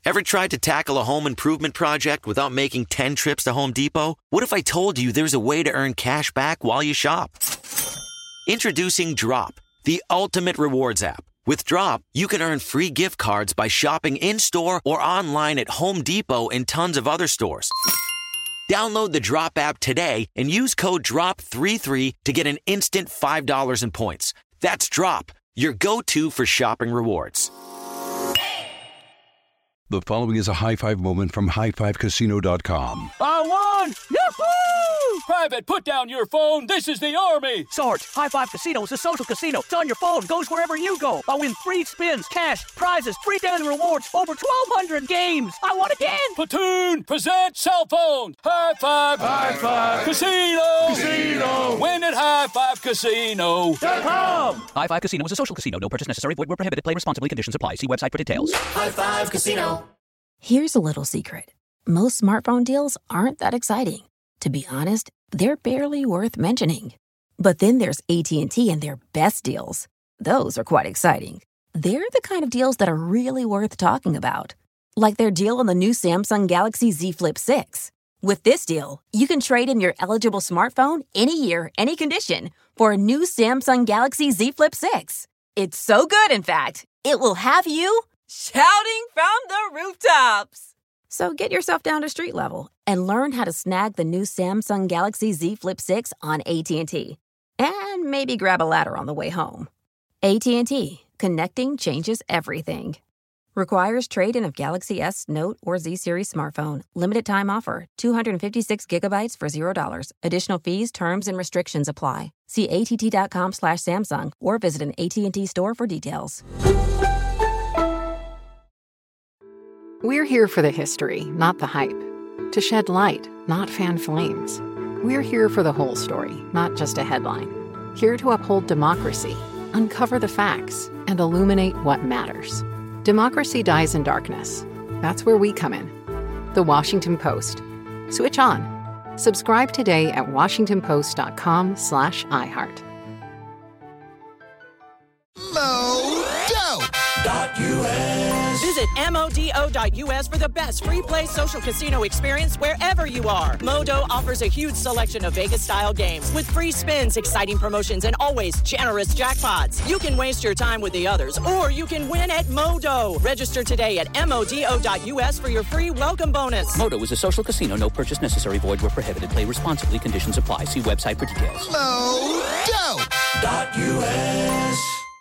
Ever tried to tackle a home improvement project without making 10 trips to Home Depot? What if I told you there's a way to earn cash back while you shop? Introducing Drop, the ultimate rewards app. With Drop, you can earn free gift cards by shopping in-store or online at Home Depot and tons of other stores. Download the Drop app today and use code DROP33 to get an instant $5 in points. That's Drop, your go-to for shopping rewards. The following is a high-five moment from highfivecasino.com. I won! Yahoo! Private, put down your phone. This is the Army. Sarge, High Five Casino is a social casino. It's on your phone. Goes wherever you go. I win free spins, cash, prizes, free daily rewards, over 1,200 games. I won again. Platoon, present cell phone. High Five. High Five. Casino. Casino. Win at highfivecasino.com. High Five Casino is a social casino. No purchase necessary. Void where prohibited. Play responsibly. Conditions apply. See website for details. High Five Casino. Here's a little secret. Most smartphone deals aren't that exciting. To be honest, they're barely worth mentioning. But then there's AT&T and their best deals. Those are quite exciting. They're the kind of deals that are really worth talking about. Like their deal on the new Samsung Galaxy Z Flip 6. With this deal, you can trade in your eligible smartphone any year, any condition for a new Samsung Galaxy Z Flip 6. It's so good, in fact, it will have you shouting from the rooftops. So get yourself down to street level and learn how to snag the new Samsung Galaxy Z Flip 6 on AT&T. And maybe grab a ladder on the way home. AT&T. Connecting changes everything. Requires trade-in of Galaxy S, Note, or Z Series smartphone. Limited time offer. 256 gigabytes for $0. Additional fees, terms, and restrictions apply. See att.com/Samsung or visit an AT&T store for details. We're here for the history, not the hype. To shed light, not fan flames. We're here for the whole story, not just a headline. Here to uphold democracy, uncover the facts, and illuminate what matters. Democracy dies in darkness. That's where we come in. The Washington Post. Switch on. Subscribe today at washingtonpost.com/iHeart. Modo.us. Visit MODO.us for the best free play social casino experience wherever you are. Modo offers a huge selection of Vegas-style games with free spins, exciting promotions, and always generous jackpots. You can waste your time with the others, or you can win at Modo. Register today at MODO.us for your free welcome bonus. Modo is a social casino. No purchase necessary. Void where prohibited. Play responsibly. Conditions apply. See website for details. Modo.us.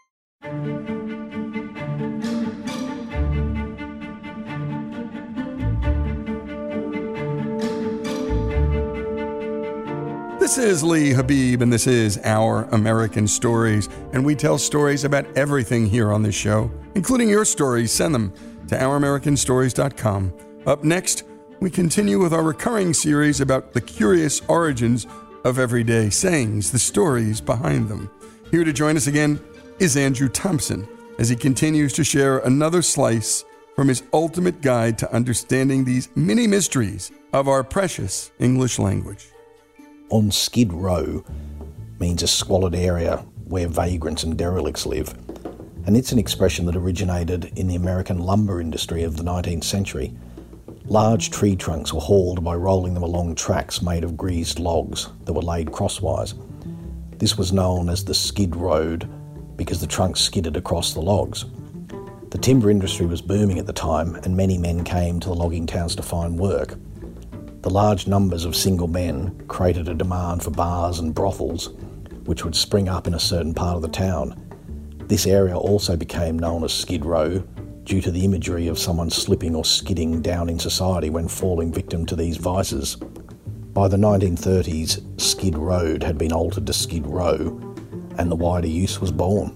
This is Lee Habib, and this is Our American Stories, and we tell stories about everything here on this show, including your stories. Send them to ouramericanstories.com. Up next, we continue with our recurring series about the curious origins of everyday sayings, the stories behind them. Here to join us again is Andrew Thompson, as he continues to share another slice from his ultimate guide to understanding these mini mysteries of our precious English language. On Skid Row means a squalid area where vagrants and derelicts live, and it's an expression that originated in the American lumber industry of the 19th century. Large tree trunks were hauled by rolling them along tracks made of greased logs that were laid crosswise. This was known as the skid road because the trunks skidded across the logs. The timber industry was booming at the time, and many men came to the logging towns to find work. The large numbers of single men created a demand for bars and brothels, which would spring up in a certain part of the town. This area also became known as Skid Row due to the imagery of someone slipping or skidding down in society when falling victim to these vices. By the 1930s, Skid Road had been altered to Skid Row, and the wider use was born.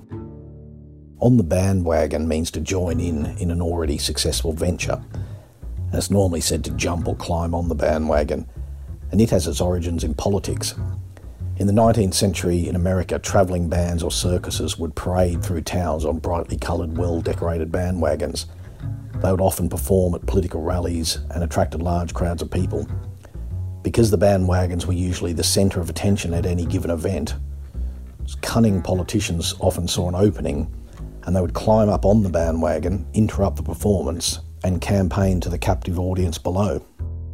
On the bandwagon means to join in an already successful venture. And it's normally said to jump or climb on the bandwagon, and it has its origins in politics. In the 19th century in America, travelling bands or circuses would parade through towns on brightly coloured, well-decorated bandwagons. They would often perform at political rallies and attracted large crowds of people. Because the bandwagons were usually the centre of attention at any given event, cunning politicians often saw an opening, and they would climb up on the bandwagon, interrupt the performance, and campaign to the captive audience below.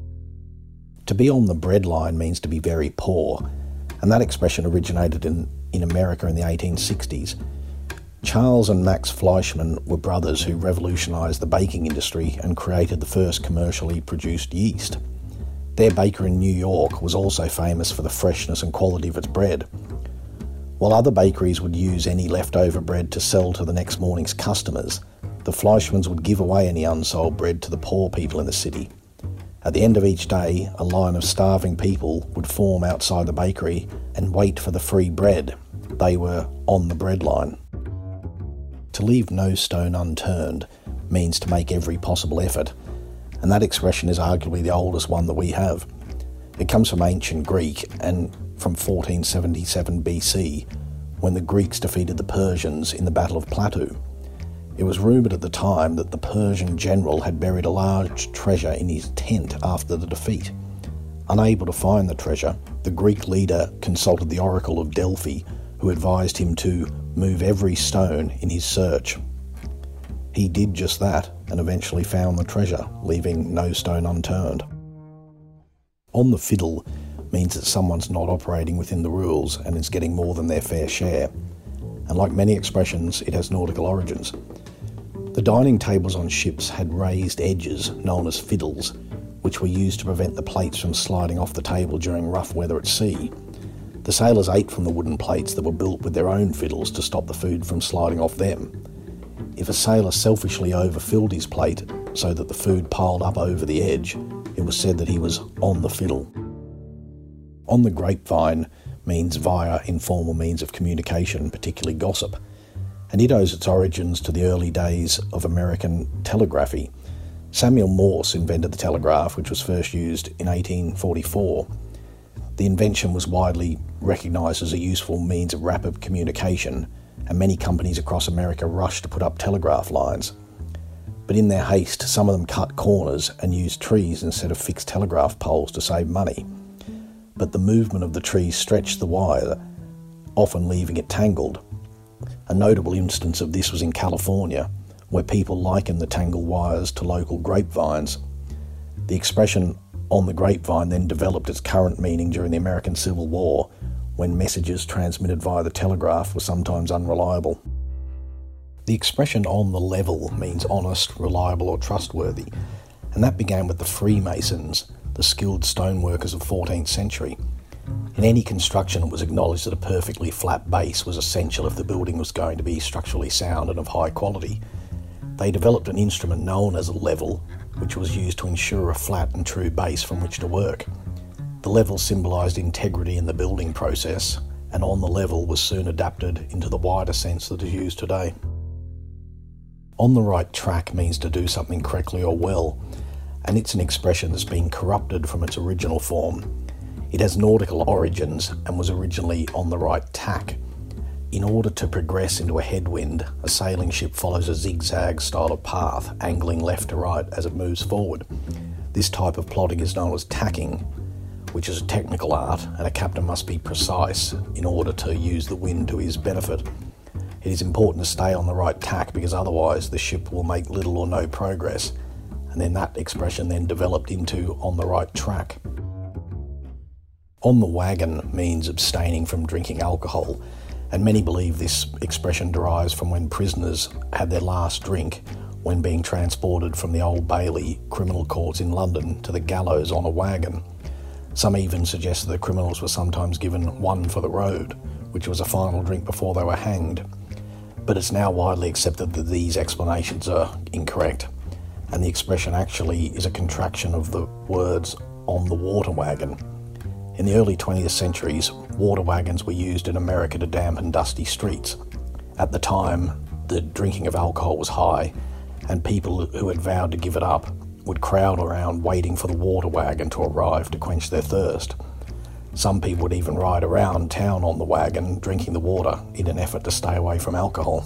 To be on the breadline means to be very poor, and that expression originated in America in the 1860s. Charles and Max Fleischmann were brothers who revolutionised the baking industry and created the first commercially produced yeast. Their baker in New York was also famous for the freshness and quality of its bread. While other bakeries would use any leftover bread to sell to the next morning's customers, the Fleischmanns would give away any unsold bread to the poor people in the city. At the end of each day, a line of starving people would form outside the bakery and wait for the free bread. They were on the breadline. To leave no stone unturned means to make every possible effort, and that expression is arguably the oldest one that we have. It comes from ancient Greek and from 1477 BC, when the Greeks defeated the Persians in the Battle of Platu. It was rumoured at the time that the Persian general had buried a large treasure in his tent after the defeat. Unable to find the treasure, the Greek leader consulted the oracle of Delphi, who advised him to move every stone in his search. He did just that and eventually found the treasure, leaving no stone unturned. On the fiddle means that someone's not operating within the rules and is getting more than their fair share. And like many expressions, it has nautical origins. The dining tables on ships had raised edges known as fiddles, which were used to prevent the plates from sliding off the table during rough weather at sea. The sailors ate from the wooden plates that were built with their own fiddles to stop the food from sliding off them. If a sailor selfishly overfilled his plate so that the food piled up over the edge, it was said that he was on the fiddle. On the grapevine means via informal means of communication, particularly gossip, and it owes its origins to the early days of American telegraphy. Samuel Morse invented the telegraph, which was first used in 1844. The invention was widely recognised as a useful means of rapid communication, and many companies across America rushed to put up telegraph lines. But in their haste, some of them cut corners and used trees instead of fixed telegraph poles to save money. But the movement of the trees stretched the wire, often leaving it tangled. A notable instance of this was in California, where people likened the tangled wires to local grapevines. The expression on the grapevine then developed its current meaning during the American Civil War, when messages transmitted via the telegraph were sometimes unreliable. The expression on the level means honest, reliable or trustworthy, and that began with the Freemasons, the skilled stoneworkers of the 14th century. In any construction, it was acknowledged that a perfectly flat base was essential if the building was going to be structurally sound and of high quality. They developed an instrument known as a level, which was used to ensure a flat and true base from which to work. The level symbolised integrity in the building process, and on the level was soon adapted into the wider sense that is used today. On the right track means to do something correctly or well, and it's an expression that's been corrupted from its original form. It has nautical origins and was originally on the right tack. In order to progress into a headwind, a sailing ship follows a zigzag style of path, angling left to right as it moves forward. This type of plotting is known as tacking, which is a technical art, and a captain must be precise in order to use the wind to his benefit. It is important to stay on the right tack because otherwise the ship will make little or no progress, and then that expression then developed into on the right track. On the wagon means abstaining from drinking alcohol, and many believe this expression derives from when prisoners had their last drink when being transported from the Old Bailey criminal courts in London to the gallows on a wagon. Some even suggest that the criminals were sometimes given one for the road, which was a final drink before they were hanged. But it's now widely accepted that these explanations are incorrect, and the expression actually is a contraction of the words on the water wagon. In the early 20th centuries, water wagons were used in America to dampen dusty streets. At the time, the drinking of alcohol was high, and people who had vowed to give it up would crowd around waiting for the water wagon to arrive to quench their thirst. Some people would even ride around town on the wagon, drinking the water in an effort to stay away from alcohol.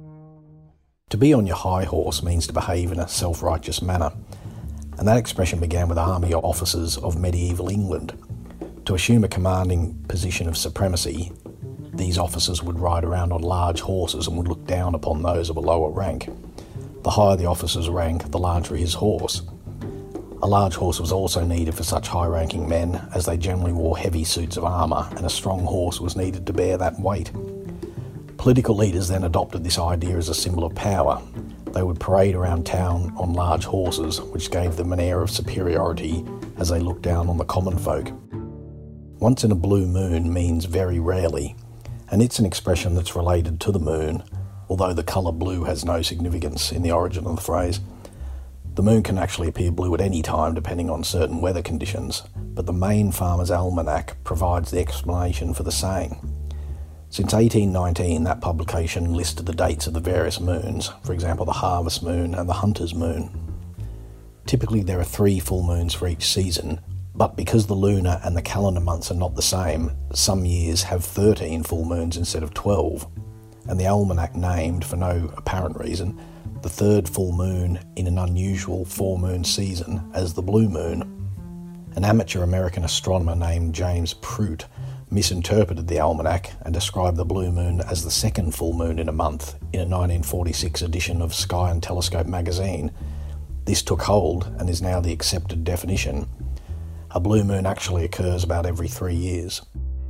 To be on your high horse means to behave in a self-righteous manner, and that expression began with army officers of medieval England. To assume a commanding position of supremacy, these officers would ride around on large horses and would look down upon those of a lower rank. The higher the officer's rank, the larger his horse. A large horse was also needed for such high-ranking men, as they generally wore heavy suits of armour, and a strong horse was needed to bear that weight. Political leaders then adopted this idea as a symbol of power. They would parade around town on large horses, which gave them an air of superiority as they looked down on the common folk. Once in a blue moon means very rarely, and it's an expression that's related to the moon, although the colour blue has no significance in the origin of the phrase. The moon can actually appear blue at any time depending on certain weather conditions, but the Maine Farmer's Almanac provides the explanation for the saying. Since 1819, that publication listed the dates of the various moons, for example the harvest moon and the hunter's moon. Typically there are 3 full moons for each season, but because the lunar and the calendar months are not the same, some years have 13 full moons instead of 12, and the almanac named, for no apparent reason, the 3rd full moon in an unusual 4-moon season as the blue moon. An amateur American astronomer named James Prout misinterpreted the almanac and described the blue moon as the 2nd full moon in a month in a 1946 edition of Sky and Telescope magazine. This took hold and is now the accepted definition. A blue moon actually occurs about every 3 years.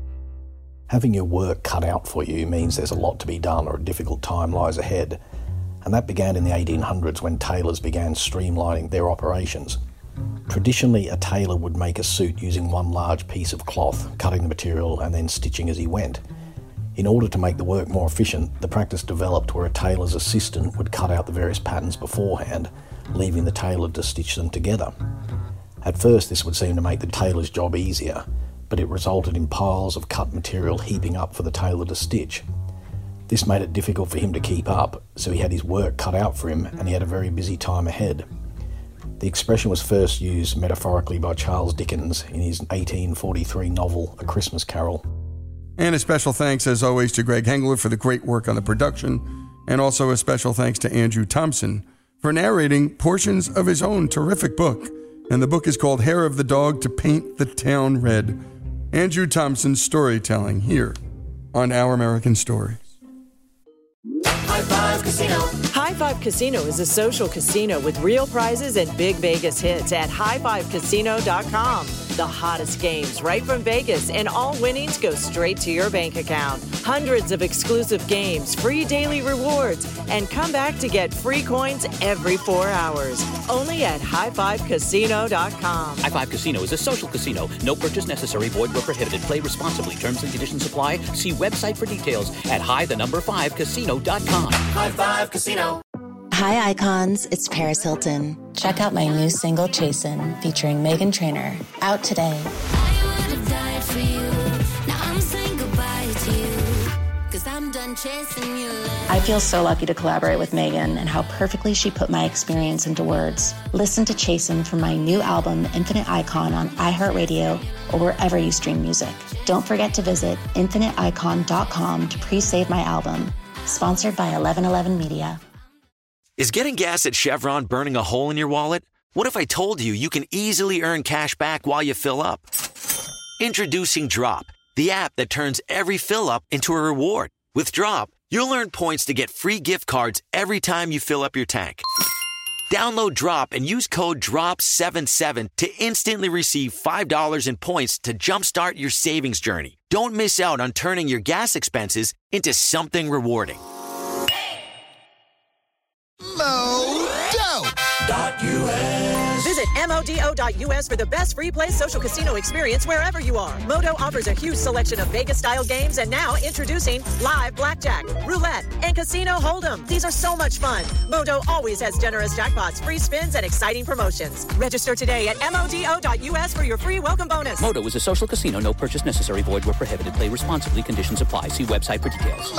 Having your work cut out for you means there's a lot to be done or a difficult time lies ahead, and that began in the 1800s when tailors began streamlining their operations. Traditionally, a tailor would make a suit using one large piece of cloth, cutting the material and then stitching as he went. In order to make the work more efficient, the practice developed where a tailor's assistant would cut out the various patterns beforehand, leaving the tailor to stitch them together. At first, this would seem to make the tailor's job easier, but it resulted in piles of cut material heaping up for the tailor to stitch. This made it difficult for him to keep up, so he had his work cut out for him and he had a very busy time ahead. The expression was first used metaphorically by Charles Dickens in his 1843 novel A Christmas Carol. And a special thanks, as always, to Greg Hengler for the great work on the production, and also a special thanks to Andrew Thompson for narrating portions of his own terrific book. And the book is called Hair of the Dog to Paint the Town Red. Andrew Thompson's storytelling here on Our American Stories. High Five Casino. High Five Casino is a social casino with real prizes and big Vegas hits at highfivecasino.com. The hottest games right from Vegas, and all winnings go straight to your bank account. Hundreds of exclusive games, free daily rewards, and come back to get free coins every 4 hours. Only at highfivecasino.com. High Five Casino is a social casino. No purchase necessary. Void where prohibited. Play responsibly. Terms and conditions apply. See website for details at high5casino.com. High Five Casino. Hi, Icons. It's Paris Hilton. Check out my new single, Chasin', featuring Meghan Trainor. Out today. I would have died for you. Now I'm saying goodbye to you. 'Cause I'm done chasing your love. I feel so lucky to collaborate with Meghan and how perfectly she put my experience into words. Listen to Chasin' from my new album, Infinite Icon, on iHeartRadio or wherever you stream music. Don't forget to visit infiniteicon.com to pre-save my album. Sponsored by 1111 Media. Is getting gas at Chevron burning a hole in your wallet? What if I told you you can easily earn cash back while you fill up? Introducing Drop, the app that turns every fill up into a reward. With Drop, you'll earn points to get free gift cards every time you fill up your tank. Download Drop and use code DROP77 to instantly receive $5 in points to jumpstart your savings journey. Don't miss out on turning your gas expenses into something rewarding. Modo.us. Visit MODO.us for the best free play social casino experience wherever you are. Modo offers a huge selection of Vegas-style games, and now introducing Live Blackjack, Roulette, and Casino Hold'em. These are so much fun. Modo always has generous jackpots, free spins, and exciting promotions. Register today at MODO.us for your free welcome bonus. Modo is a social casino. No purchase necessary. Void where prohibited. Play responsibly. Conditions apply. See website for details.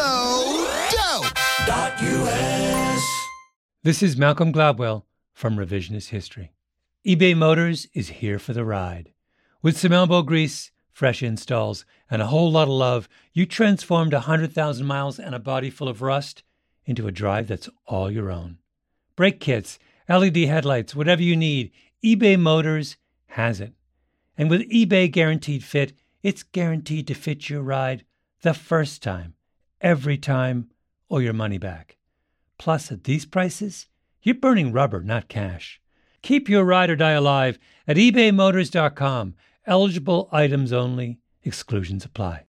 Modo.us. This is Malcolm Gladwell from Revisionist History. eBay Motors is here for the ride. With some elbow grease, fresh installs, and a whole lot of love, you transformed 100,000 miles and a body full of rust into a drive that's all your own. Brake kits, LED headlights, whatever you need, eBay Motors has it. And with eBay Guaranteed Fit, it's guaranteed to fit your ride the first time, every time, or your money back. Plus, at these prices, You're burning rubber, not cash. Keep your ride or die alive at ebaymotors.com. Eligible items only. Exclusions apply.